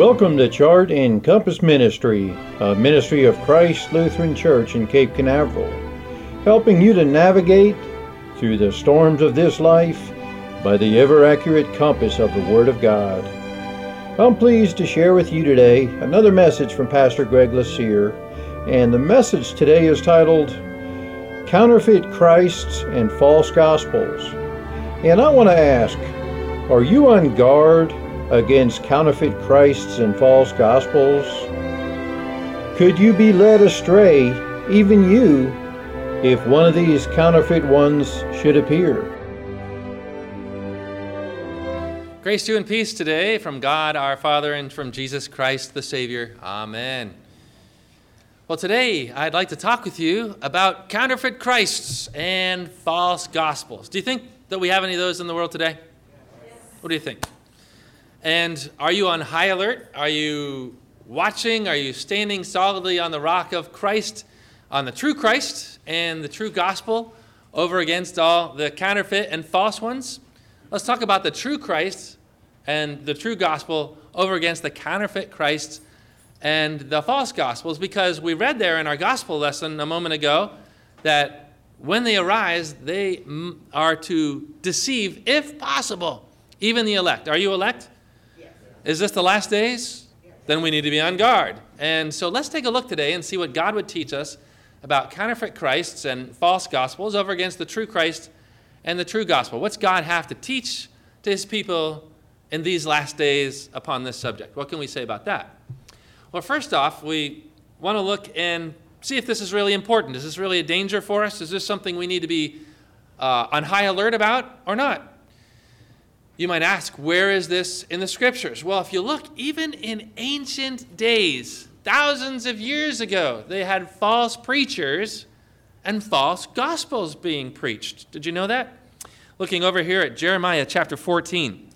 Welcome to Chart and Compass Ministry, a ministry of Christ Lutheran Church in Cape Canaveral, helping you to navigate through the storms of this life by the ever-accurate compass of the Word of God. I'm pleased to share with you today another message from Pastor Greg Lassier, and the message today is titled, Counterfeit Christs and False Gospels. And I want to ask, are you on guard against counterfeit Christs and false gospels? Could you be led astray, even you, if one of these counterfeit ones should appear? Grace to you and peace today from God our Father and from Jesus Christ the Savior. Amen. Well, today I'd like to talk with you about counterfeit Christs and false gospels. Do you think that we have any of those in the world today? Yes. What do you think? And are you on high alert? Are you watching? Are you standing solidly on the rock of Christ, on the true Christ and the true gospel over against all the counterfeit and false ones? Let's talk about the true Christ and the true gospel over against the counterfeit Christ and the false gospels, because we read there in our gospel lesson a moment ago that when they arise, they are to deceive, if possible, even the elect. Are you elect? Is this the last days? Then we need to be on guard. And so let's take a look today and see what God would teach us about counterfeit Christs and false gospels over against the true Christ and the true gospel. What's God have to teach to his people in these last days upon this subject? What can we say about that? Well, first off, we want to look and see if this is really important. Is this really a danger for us? Is this something we need to be on high alert about or not? You might ask, where is this in the scriptures? Well, if you look, even in ancient days, thousands of years ago, they had false preachers and false gospels being preached. Did you know that? Looking over here at Jeremiah chapter 14.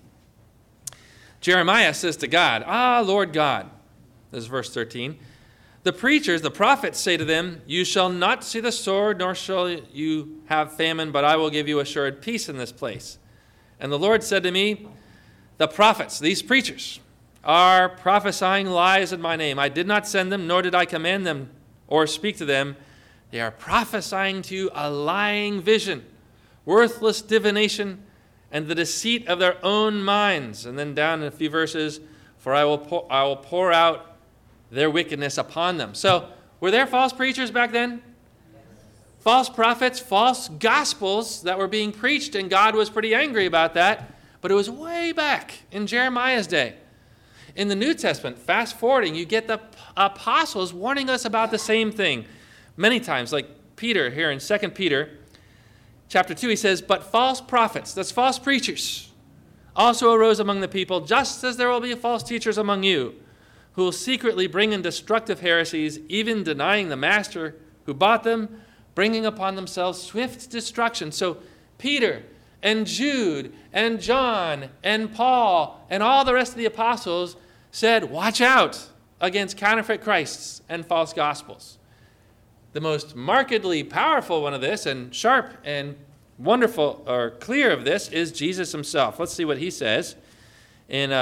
Jeremiah says to God, Lord God, this is verse 13, the preachers, the prophets say to them, you shall not see the sword, nor shall you have famine, but I will give you assured peace in this place. And the Lord said to me, the prophets, these preachers, are prophesying lies in my name. I did not send them, nor did I command them or speak to them. They are prophesying to you a lying vision, worthless divination, and the deceit of their own minds. And then down in a few verses, for I will pour out their wickedness upon them. So were there false preachers back then? False prophets, false gospels that were being preached, and God was pretty angry about that. But it was way back in Jeremiah's day. In the New Testament, fast forwarding, you get the apostles warning us about the same thing many times. Like Peter here in 2 Peter chapter 2, he says, but false prophets, that's false preachers, also arose among the people, just as there will be false teachers among you, who will secretly bring in destructive heresies, even denying the master who bought them, bringing upon themselves swift destruction. So Peter and Jude and John and Paul and all the rest of the apostles said, watch out against counterfeit Christs and false gospels. The most markedly powerful one of this, and sharp and wonderful or clear of this, is Jesus himself. Let's see what he says in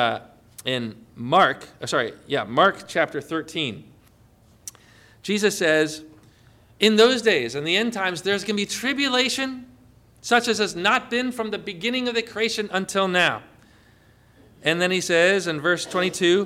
Mark chapter 13. Jesus says, in those days, in the end times, there's going to be tribulation such as has not been from the beginning of the creation until now. And then he says in verse 21,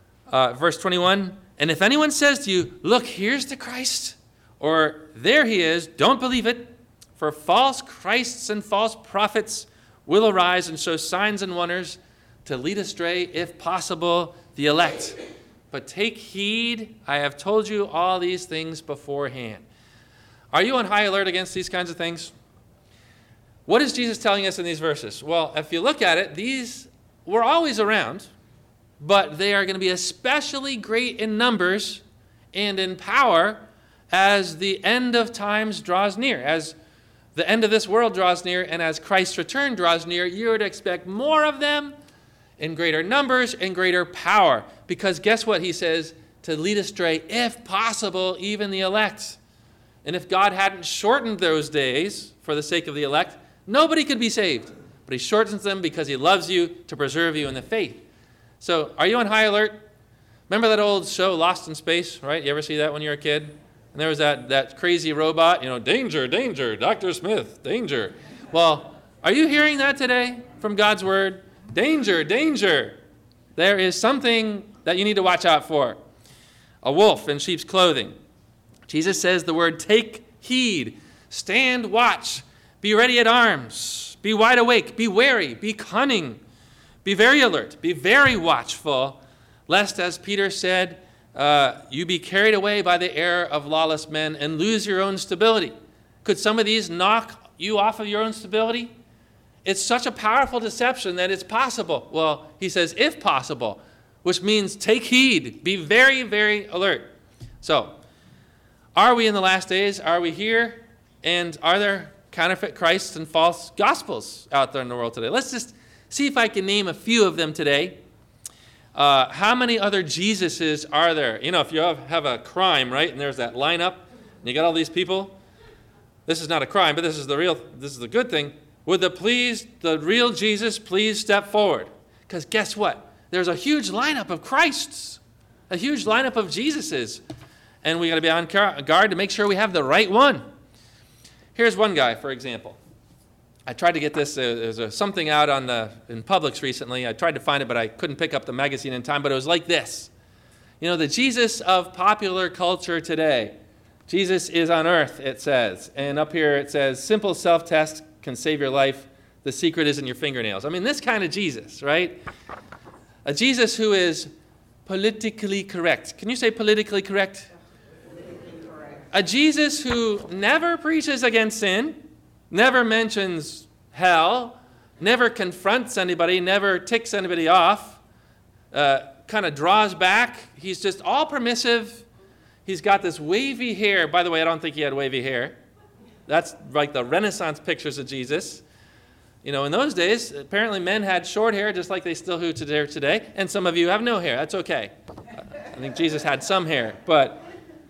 and if anyone says to you, look, here's the Christ, or there he is, don't believe it, for false Christs and false prophets will arise and show signs and wonders to lead astray, if possible, the elect. But take heed, I have told you all these things beforehand. Are you on high alert against these kinds of things? What is Jesus telling us in these verses? Well, if you look at it, these were always around, but they are going to be especially great in numbers and in power as the end of times draws near. As the end of this world draws near and as Christ's return draws near, you would expect more of them in greater numbers and greater power. Because guess what he says? To lead astray, if possible, even the elect. And if God hadn't shortened those days for the sake of the elect, nobody could be saved. But he shortens them because he loves you to preserve you in the faith. So are you on high alert? Remember that old show, Lost in Space, right? You ever see that when you were a kid? And there was that crazy robot, danger, danger, Dr. Smith, danger. Well, are you hearing that today from God's word? Danger, danger. There is something that you need to watch out for. A wolf in sheep's clothing. Jesus says the word take heed, stand watch, be ready at arms, be wide awake, be wary, be cunning, be very alert, be very watchful, lest, as Peter said, you be carried away by the error of lawless men and lose your own stability. Could some of these knock you off of your own stability? It's such a powerful deception that it's possible. Well, he says, if possible, which means take heed, be very, very alert. So, are we in the last days? Are we here? And are there counterfeit Christs and false gospels out there in the world today? Let's just see if I can name a few of them today. How many other Jesuses are there? If you have a crime, right, and there's that lineup, and you got all these people, this is not a crime, but this is the good thing. Would the real Jesus please step forward? Because guess what? There's a huge lineup of Christs, a huge lineup of Jesuses, and we got to be on guard to make sure we have the right one. Here's one guy, for example. I tried to get this. There's something out in Publix recently. I tried to find it, but I couldn't pick up the magazine in time. But it was like this. The Jesus of popular culture today. Jesus is on earth, it says. And up here it says, simple self-test can save your life. The secret is in your fingernails. I mean, this kind of Jesus, right? A Jesus who is politically correct. Can you say politically correct? Politically correct. A Jesus who never preaches against sin, never mentions hell, never confronts anybody, never ticks anybody off, kind of draws back. He's just all permissive. He's got this wavy hair. By the way, I don't think he had wavy hair. That's like the Renaissance pictures of Jesus. In those days, apparently men had short hair just like they still do today, and some of you have no hair. That's okay. I think Jesus had some hair. But,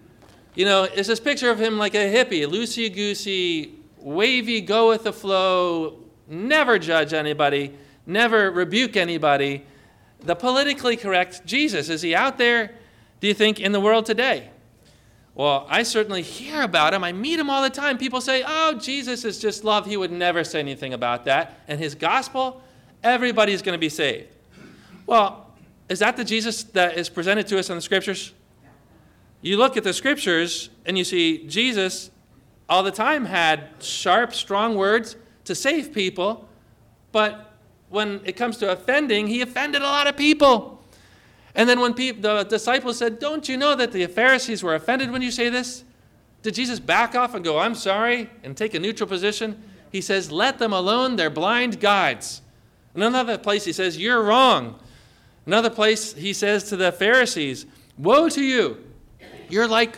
it's this picture of him like a hippie, loosey-goosey, wavy, go with the flow, never judge anybody, never rebuke anybody. The politically correct Jesus, is he out there, do you think, in the world today? Well, I certainly hear about him. I meet him all the time. People say, oh, Jesus is just love. He would never say anything about that. And his gospel, everybody's going to be saved. Well, is that the Jesus that is presented to us in the scriptures? You look at the scriptures and you see Jesus all the time had sharp, strong words to save people, but when it comes to offending, he offended a lot of people. And then when the disciples said, don't you know that the Pharisees were offended when you say this? Did Jesus back off and go, I'm sorry, and take a neutral position? He says, let them alone, they're blind guides. In another place he says, you're wrong. Another place he says to the Pharisees, woe to you, you're like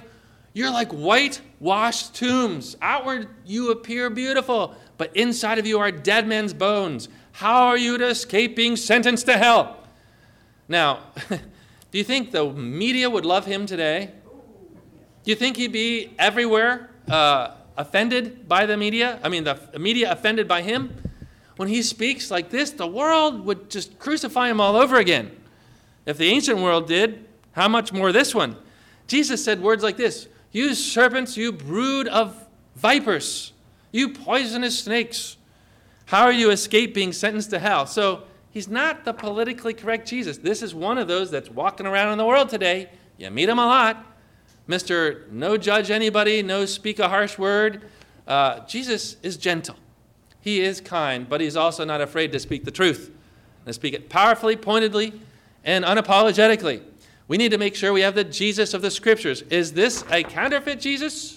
whitewashed tombs. Outward you appear beautiful, but inside of you are dead men's bones. How are you to escape being sentenced to hell? Now, do you think the media would love him today? Do you think he'd be everywhere offended by the media? I mean, the media offended by him? When he speaks like this, the world would just crucify him all over again. If the ancient world did, how much more this one? Jesus said words like this, you serpents, you brood of vipers, you poisonous snakes. How are you escape being sentenced to hell? So he's not the politically correct Jesus. This is one of those that's walking around in the world today. You meet him a lot. Mr. No judge anybody, no speak a harsh word. Jesus is gentle. He is kind, but he's also not afraid to speak the truth. And speak it powerfully, pointedly, and unapologetically. We need to make sure we have the Jesus of the Scriptures. Is this a counterfeit Jesus?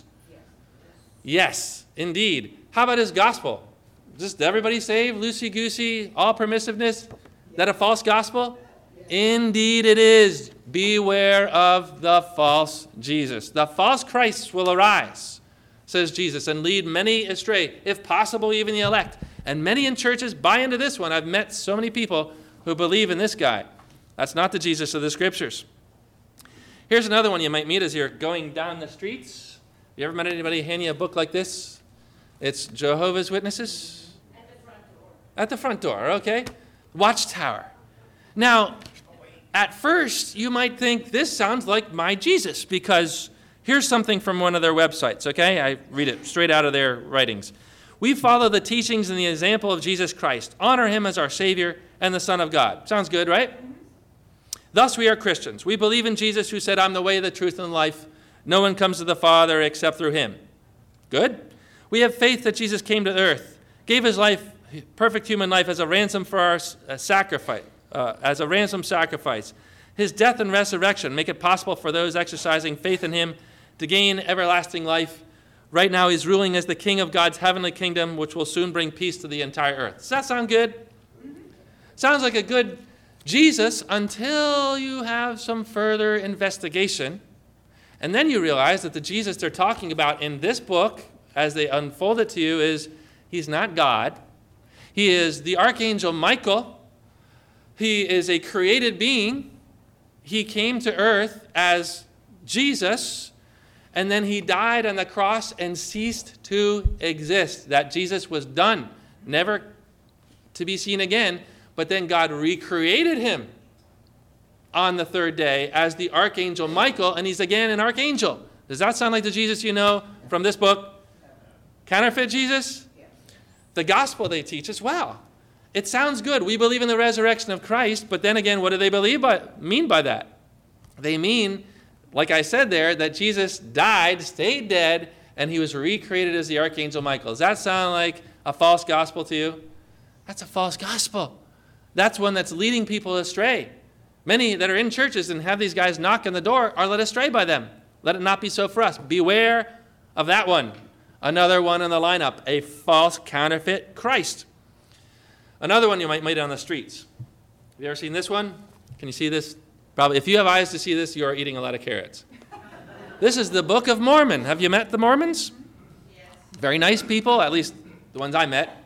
Yes, indeed. How about his gospel? Just everybody saved, loosey-goosey, all permissiveness? Is that a false gospel? Indeed it is. Beware of the false Jesus. The false Christs will arise, says Jesus, and lead many astray, if possible even the elect. And many in churches buy into this one. I've met so many people who believe in this guy. That's not the Jesus of the Scriptures. Here's another one you might meet as you're going down the streets. You ever met anybody hand you a book like this? It's Jehovah's Witnesses. At the front door. At the front door, okay. Watchtower. Now, At first, you might think this sounds like my Jesus, because here's something from one of their websites, okay? I read it straight out of their writings. We follow the teachings and the example of Jesus Christ, honor him as our Savior and the Son of God. Sounds good, right? Thus we are Christians. We believe in Jesus who said, I'm the way, the truth, and the life. No one comes to the Father except through him. Good. We have faith that Jesus came to earth, gave his life, perfect human life, as a ransom for our sacrifice, as a ransom sacrifice. His death and resurrection make it possible for those exercising faith in him to gain everlasting life. Right now, he's ruling as the king of God's heavenly kingdom, which will soon bring peace to the entire earth. Does that sound good? Sounds like a good Jesus until you have some further investigation. And then you realize that the Jesus they're talking about in this book, as they unfold it to you, is he's not God. He is the archangel Michael. He is a created being. He came to earth as Jesus, and then he died on the cross and ceased to exist. That Jesus was done, never to be seen again, but then God recreated him on the third day as the archangel Michael, and he's again an archangel. Does that sound like the Jesus you know from this book? Counterfeit Jesus? The gospel they teach as well. It sounds good. We believe in the resurrection of Christ, but then again, what do they mean by that? They mean, like I said there, that Jesus died, stayed dead, and he was recreated as the archangel Michael. Does that sound like a false gospel to you? That's a false gospel. That's one that's leading people astray. Many that are in churches and have these guys knock on the door are led astray by them. Let it not be so for us. Beware of that one. Another one in the lineup, a false counterfeit Christ. Another one you might meet on the streets. Have you ever seen this one? Can you see this? Probably. If you have eyes to see this, you are eating a lot of carrots. This is the Book of Mormon. Have you met the Mormons? Yes. Very nice people, at least the ones I met.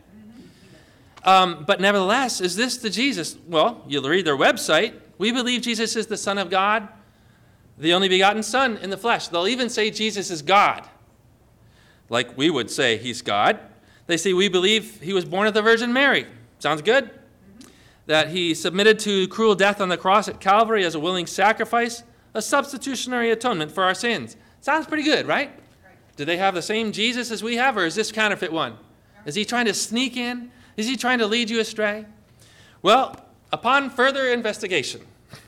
But nevertheless, is this the Jesus? Well, you'll read their website. We believe Jesus is the Son of God, the only begotten Son in the flesh. They'll even say Jesus is God, like we would say he's God. They say we believe he was born of the Virgin Mary. Sounds good? That he submitted to cruel death on the cross at Calvary as a willing sacrifice, a substitutionary atonement for our sins. Sounds pretty good, right? Do they have the same Jesus as we have, or is this counterfeit one? Is he trying to sneak in? Is he trying to lead you astray? Well, upon further investigation,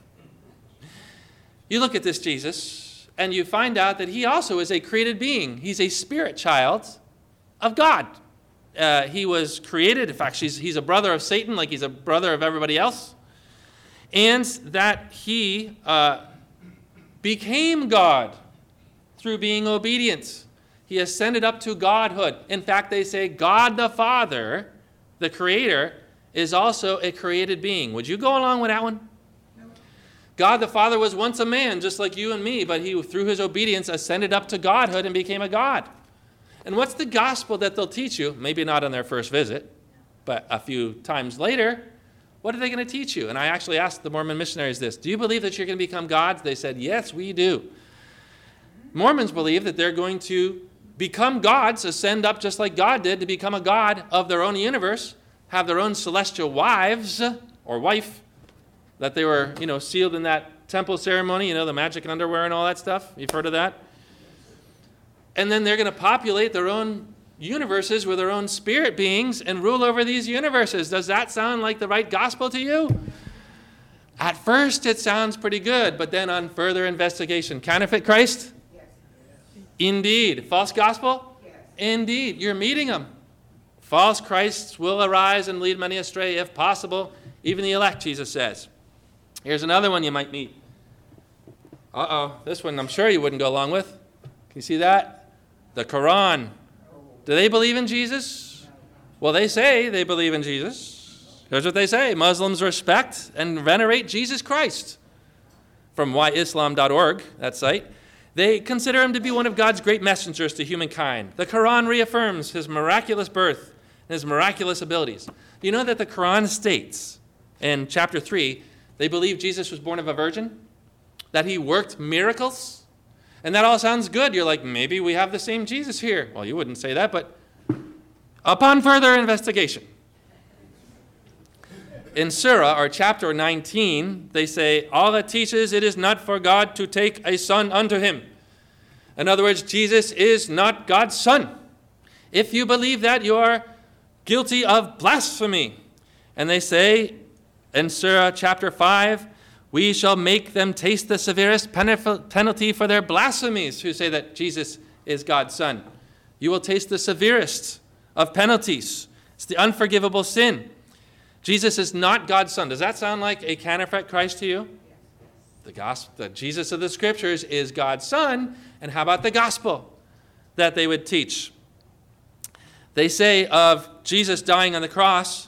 you look at this Jesus, and you find out that he also is a created being. He's a spirit child of God. He was created. In fact, he's a brother of Satan, like he's a brother of everybody else. And that he became God through being obedient. He ascended up to godhood. In fact, they say God the Father, the Creator, is also a created being. Would you go along with that one? No. God the Father was once a man, just like you and me, but he, through his obedience, ascended up to godhood and became a God. And what's the gospel that they'll teach you? Maybe not on their first visit, but a few times later. What are they going to teach you? And I actually asked the Mormon missionaries this. Do you believe that you're going to become gods? They said, yes, we do. Mormons believe that they're going to become gods, ascend up just like God did to become a god of their own universe, have their own celestial wives or wife that they were, sealed in that temple ceremony, the magic and underwear and all that stuff. You've heard of that? And then they're going to populate their own universes with their own spirit beings and rule over these universes. Does that sound like the right gospel to you? At first, it sounds pretty good, but then on further investigation, counterfeit Christ? Yes. Indeed. False gospel? Yes. Indeed. You're meeting them. False Christs will arise and lead many astray, if possible, even the elect, Jesus says. Here's another one you might meet. This one I'm sure you wouldn't go along with. Can you see that? The Quran. Do they believe in Jesus? Well, they say they believe in Jesus. Here's what they say. Muslims respect and venerate Jesus Christ. From whyislam.org, that site. They consider him to be one of God's great messengers to humankind. The Quran reaffirms his miraculous birth and his miraculous abilities. Do you know that the Quran states in chapter 3, they believe Jesus was born of a virgin? That he worked miracles? And that all sounds good. You're like, maybe we have the same Jesus here. Well, you wouldn't say that, but upon further investigation, In Surah, or chapter 19, they say, Allah teaches it is not for God to take a son unto him. In other words, Jesus is not God's son. If you believe that, you are guilty of blasphemy. And they say in Surah chapter 5, we shall make them taste the severest penalty for their blasphemies who say that Jesus is God's son. You will taste the severest of penalties. It's the unforgivable sin. Jesus is not God's son. Does that sound like a counterfeit Christ to you? The gospel, the Jesus of the scriptures is God's son. And how about the gospel that they would teach? They say of Jesus dying on the cross,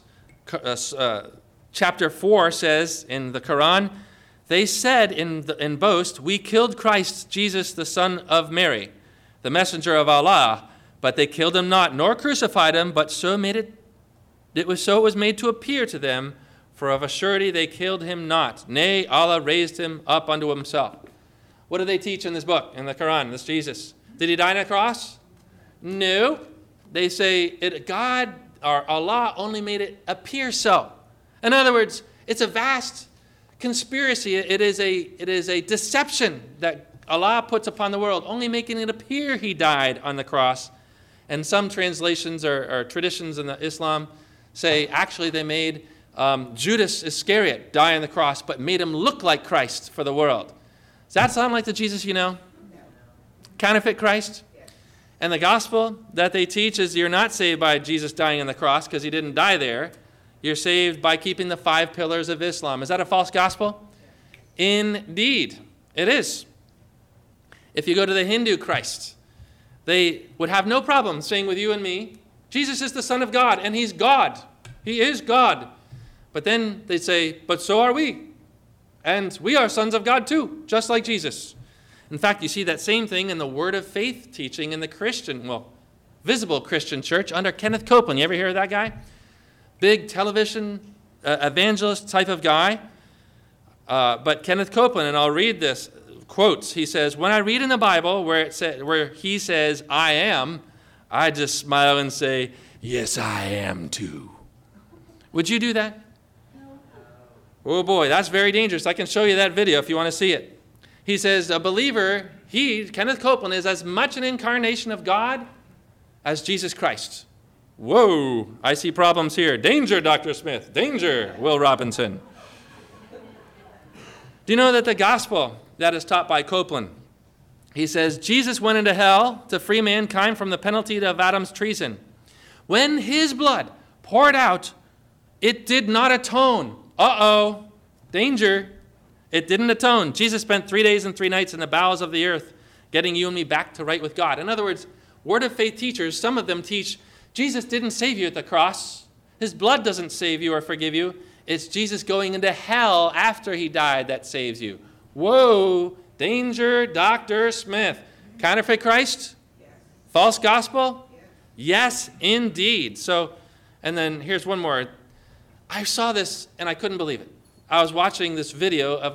chapter 4 says in the Quran, they said in boast, we killed Christ Jesus, the son of Mary, the messenger of Allah, but they killed him not, nor crucified him, but so it was made to appear to them, for of a surety they killed him not. Nay, Allah raised him up unto himself. What do they teach in this book, in the Quran, this Jesus? Did he die on a cross? No. They say God or Allah only made it appear so. In other words, it's a vast conspiracy. It is a deception that Allah puts upon the world, only making it appear he died on the cross. And some translations or traditions in the Islam say actually they made Judas Iscariot die on the cross, but made him look like Christ for the world. Does that sound like the Jesus you know? No. Counterfeit Christ? Yes. And the gospel that they teach is you're not saved by Jesus dying on the cross because he didn't die there. You're saved by keeping the 5 pillars of Islam. Is that a false gospel? Yes. Indeed, it is. If you go to the Hindu Christ, they would have no problem saying with you and me, Jesus is the Son of God, and he's God. He is God. But then they say, but so are we. And we are sons of God too, just like Jesus. In fact, you see that same thing in the Word of Faith teaching in the visible Christian church under Kenneth Copeland. You ever hear of that guy? Big television evangelist type of guy. But Kenneth Copeland, and I'll read this, quotes, he says, when I read in the Bible where he says, I am, I just smile and say, yes, I am too. Would you do that? Oh boy, that's very dangerous. I can show you that video if you want to see it. He says, a believer, Kenneth Copeland, is as much an incarnation of God as Jesus Christ. Whoa, I see problems here. Danger, Dr. Smith. Danger, Will Robinson. Do you know that the gospel that is taught by Copeland, he says, Jesus went into hell to free mankind from the penalty of Adam's treason. When his blood poured out, it did not atone. Uh-oh, danger. It didn't atone. Jesus spent 3 days and 3 nights in the bowels of the earth getting you and me back to right with God. In other words, Word of Faith teachers, some of them teach Jesus didn't save you at the cross. His blood doesn't save you or forgive you. It's Jesus going into hell after he died that saves you. Whoa, danger, Dr. Smith. Counterfeit Christ? Yes. False gospel? Yes, indeed. So, and then here's one more. I saw this and I couldn't believe it. I was watching this video of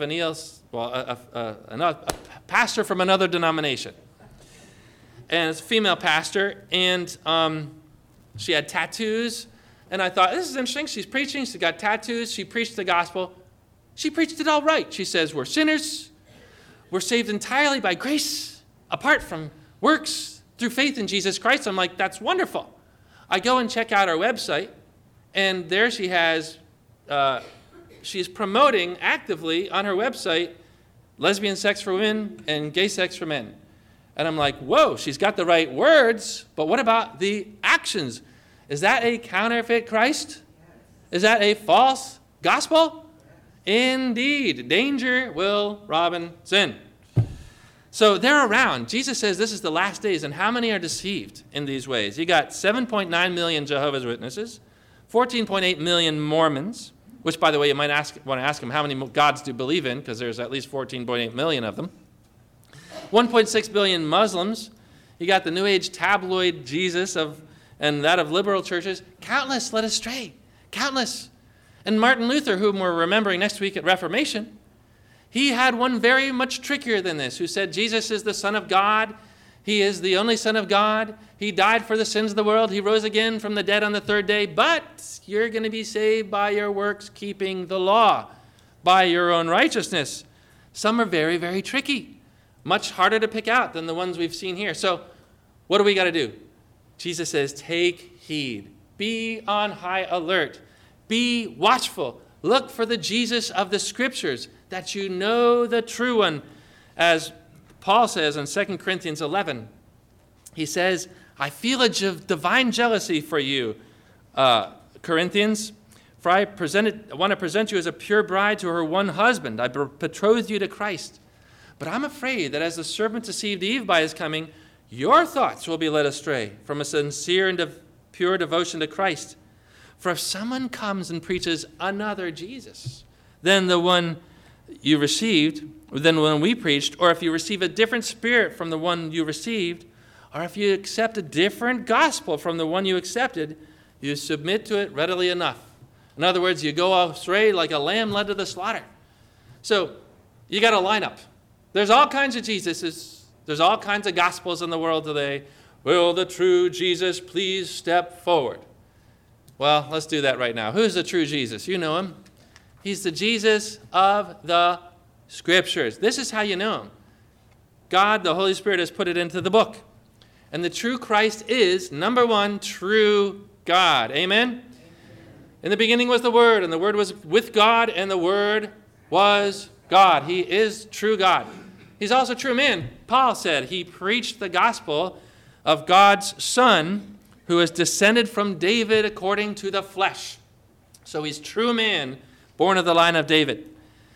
a pastor from another denomination. And it's a female pastor, and she had tattoos. And I thought, this is interesting. She's preaching. She's got tattoos. She preached the gospel. She preached it all right. She says, we're sinners. We're saved entirely by grace, apart from works, through faith in Jesus Christ. I'm like, that's wonderful. I go and check out our website. And there she has, she's promoting actively on her website lesbian sex for women and gay sex for men. And I'm like, whoa, she's got the right words, but what about the actions? Is that a counterfeit Christ? Is that a false gospel? Indeed. Danger, Will Robinson. So they're around. Jesus says this is the last days, and how many are deceived in these ways? You got 7.9 million Jehovah's Witnesses, 14.8 million Mormons, which, by the way, you might want to ask them how many gods do you believe in, because there's at least 14.8 million of them. 1.6 billion Muslims. You got the New Age tabloid Jesus and that of liberal churches. Countless led astray. Countless. And Martin Luther, whom we're remembering next week at Reformation, he had one very much trickier than this, who said Jesus is the Son of God. He is the only Son of God. He died for the sins of the world. He rose again from the dead on the third day. But you're going to be saved by your works, keeping the law, by your own righteousness. Some are very, very tricky, much harder to pick out than the ones we've seen here. So what do we got to do? Jesus says, take heed. Be on high alert. Be watchful. Look for the Jesus of the Scriptures, that you know the true one. As Paul says in 2 Corinthians 11, he says, I feel a divine jealousy for you, Corinthians, for I want to present you as a pure bride to her one husband. I betrothed you to Christ. But I'm afraid that as the serpent deceived Eve by his coming, your thoughts will be led astray from a sincere and pure devotion to Christ. For if someone comes and preaches another Jesus than the one you received, than the one we preached, or if you receive a different spirit from the one you received, or if you accept a different gospel from the one you accepted, you submit to it readily enough. In other words, you go astray like a lamb led to the slaughter. So you got a lineup. There's all kinds of Jesuses. There's all kinds of gospels in the world today. Will the true Jesus please step forward? Well, let's do that right now. Who's the true Jesus? You know him. He's the Jesus of the Scriptures. This is how you know him. God, the Holy Spirit, has put it into the book. And the true Christ is, number one, true God. Amen? In the beginning was the Word, and the Word was with God, and the Word was God. He is true God. He's also true man. Paul said he preached the gospel of God's Son, who is descended from David according to the flesh. So he's true man, born of the line of David.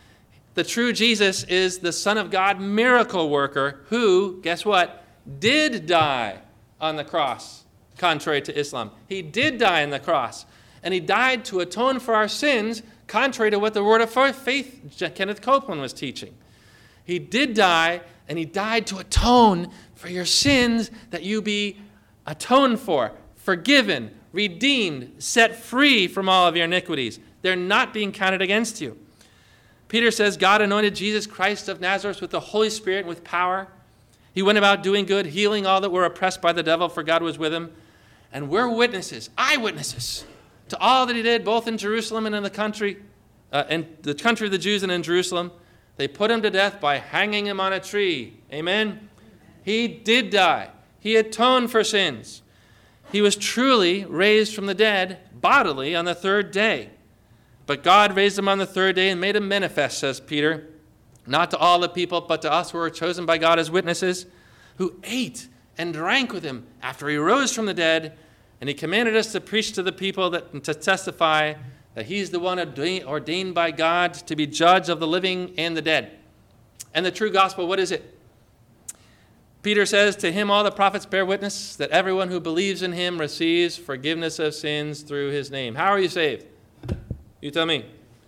The true Jesus is the Son of God, miracle worker, who, guess what, did die on the cross, contrary to Islam. He did die on the cross, and he died to atone for our sins, contrary to what the word of faith Kenneth Copeland was teaching. He did die, and he died to atone for your sins, that you be atoned for, forgiven, redeemed, set free from all of your iniquities. They're not being counted against you. Peter says God anointed Jesus Christ of Nazareth with the Holy Spirit and with power. He went about doing good, healing all that were oppressed by the devil, for God was with him. And we're witnesses, eyewitnesses, to all that he did, both in Jerusalem and in the country of the Jews and in Jerusalem. They put him to death by hanging him on a tree. Amen? He did die. He atoned for sins. He was truly raised from the dead bodily on the third day. But God raised him on the third day and made him manifest, says Peter, not to all the people, but to us who were chosen by God as witnesses, who ate and drank with him after he rose from the dead. And he commanded us to preach to the people, to testify that he's the one ordained by God to be judge of the living and the dead. And the true gospel, what is it? Peter says, to him all the prophets bear witness that everyone who believes in him receives forgiveness of sins through his name. How are you saved? You tell me.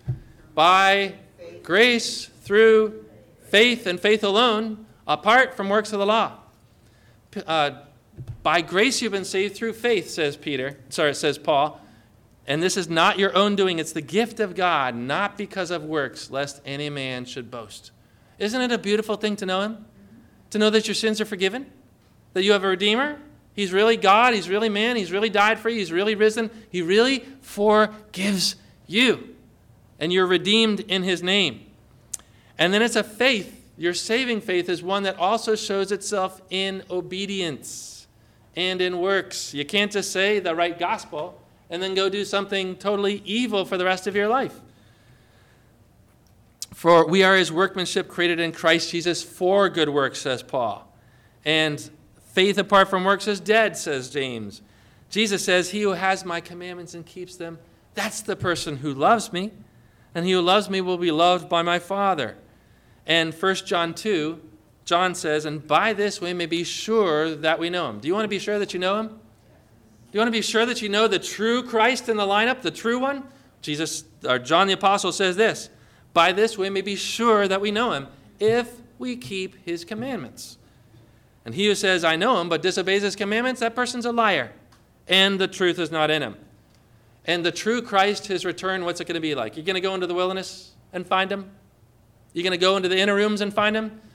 By grace through faith and faith alone, apart from works of the law. By grace you've been saved through faith, says Paul. And this is not your own doing. It's the gift of God, not because of works, lest any man should boast. Isn't it a beautiful thing to know him? To know that your sins are forgiven? That you have a Redeemer? He's really God. He's really man. He's really died for you. He's really risen. He really forgives you. And you're redeemed in his name. And then it's a faith. Your saving faith is one that also shows itself in obedience and in works. You can't just say the right gospel and then go do something totally evil for the rest of your life. For we are his workmanship created in Christ Jesus for good works, says Paul. And faith apart from works is dead, says James. Jesus says, he who has my commandments and keeps them, that's the person who loves me. And he who loves me will be loved by my Father. And 1 John 2, John says, and by this we may be sure that we know him. Do you want to be sure that you know him? Do you want to be sure that you know the true Christ in the lineup, the true one? John the Apostle says this, by this we may be sure that we know him if we keep his commandments. And he who says, I know him, but disobeys his commandments, that person's a liar, and the truth is not in him. And the true Christ, his return, what's it going to be like? You're going to go into the wilderness and find him? You're going to go into the inner rooms and find him?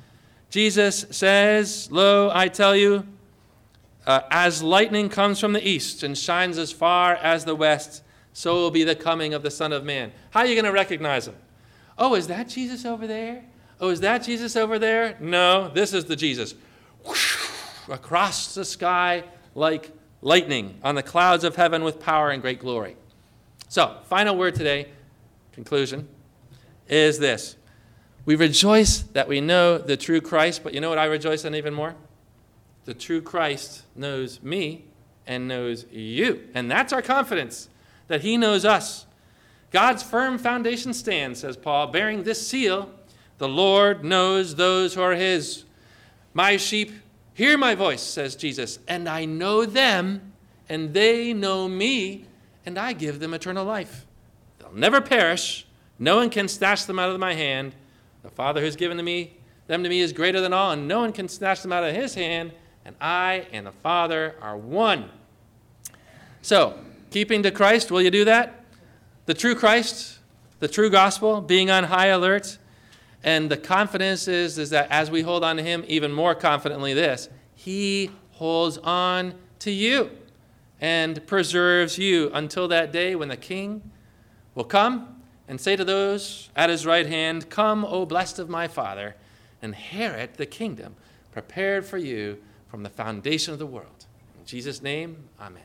Jesus says, "Lo, I tell you, as lightning comes from the east and shines as far as the west, so will be the coming of the Son of Man." How are you going to recognize him? Oh, is that Jesus over there? Oh, is that Jesus over there? No, this is the Jesus. Whoosh, across the sky like lightning on the clouds of heaven with power and great glory. So, final word today, conclusion, is this. We rejoice that we know the true Christ, but you know what I rejoice in even more? The true Christ knows me and knows you. And that's our confidence, that he knows us. God's firm foundation stands, says Paul, bearing this seal, the Lord knows those who are his. My sheep hear my voice, says Jesus, and I know them, and they know me, and I give them eternal life. They'll never perish. No one can snatch them out of my hand. The Father who's given them to me is greater than all, and no one can snatch them out of his hand, and I and the Father are one. So, keeping to Christ, will you do that? The true Christ, the true gospel, being on high alert, and the confidence is that as we hold on to him, even more confidently this, he holds on to you and preserves you until that day when the King will come and say to those at his right hand, "Come, O blessed of my Father, inherit the kingdom prepared for you from the foundation of the world." In Jesus' name, amen.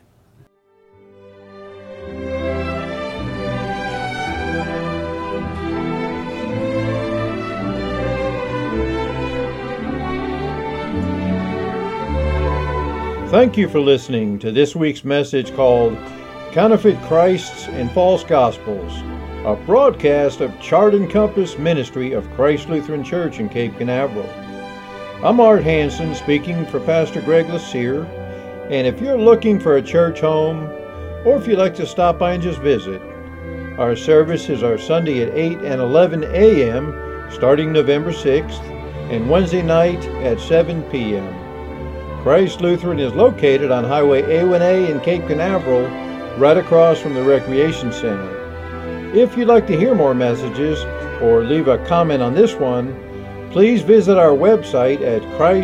Thank you for listening to this week's message called Counterfeit Christs and False Gospels, a broadcast of Chart & Compass Ministry of Christ Lutheran Church in Cape Canaveral. I'm Art Hansen speaking for Pastor Greg Lassere, and if you're looking for a church home, or if you'd like to stop by and just visit, our services are Sunday at 8 and 11 a.m. starting November 6th, and Wednesday night at 7 p.m. Christ Lutheran is located on Highway A1A in Cape Canaveral, right across from the Recreation Center. If you'd like to hear more messages or leave a comment on this one, please visit our website at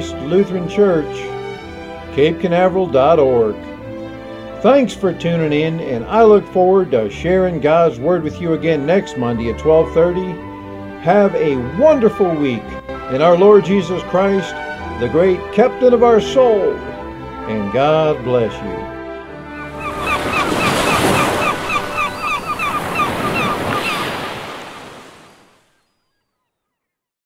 ChristLutheranChurch.CapeCanaveral.org. Thanks for tuning in, and I look forward to sharing God's Word with you again next Monday at 12:30. Have a wonderful week in our Lord Jesus Christ, the great captain of our soul, and God bless you.